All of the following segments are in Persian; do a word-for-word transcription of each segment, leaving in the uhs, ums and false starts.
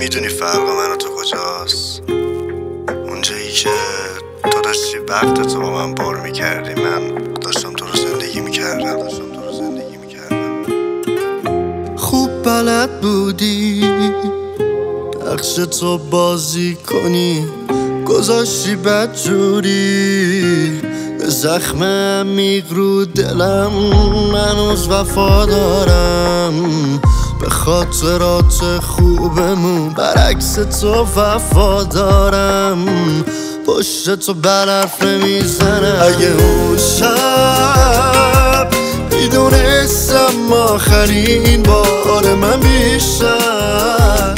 میدونی فرق من و تو کجاست؟ اونجایی که تو داشتی وقت تو با من بر میکردی، من داشتم تو رو زندگی میکردم داشتم تو رو زندگی میکردم خوب بلد بودی نقش تو بازی کنی، گذاشتی بدجوری زخم عمیق رو دلم. هنوز وفا دارم به خاطرات خوبمون، برعکس تو وفا دارم پشت تو برف نمیزنم. اگه اون شب میدونستم آخرین بار من بیشتر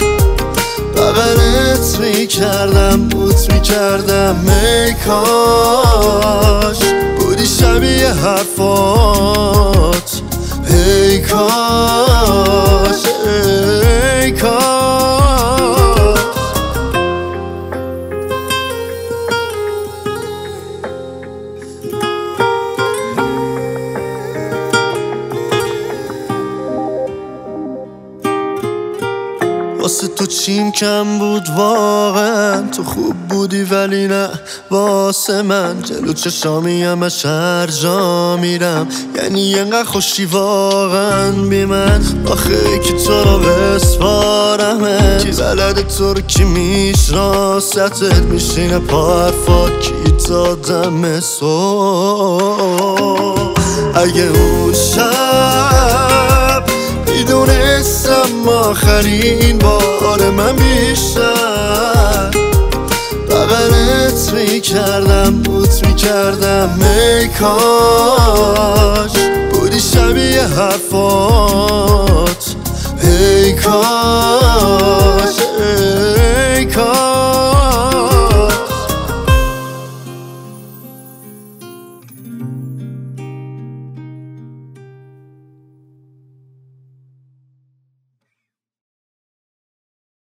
بغلت میکردم بوت میکردم، ای کاش بودی شبیه حرفات، ای کاش ای کاش. واسه تو چیم کم بود واقعا، تو خوب بودی ولی نه واسه من. جلو چشامی همش هر جا میرم، یعنی اینقدر خوشی واقعا بی من. آخه که تو رو بسپارمه، کی بلده تو رو کی میشناستت، میشینه پا حرفات کی دادم صبح. اگه اون شب میدونستم آخرین بار من بیشتر بغلت میکردم بوت میکردم، ای کاش بودی شبیه حرفات.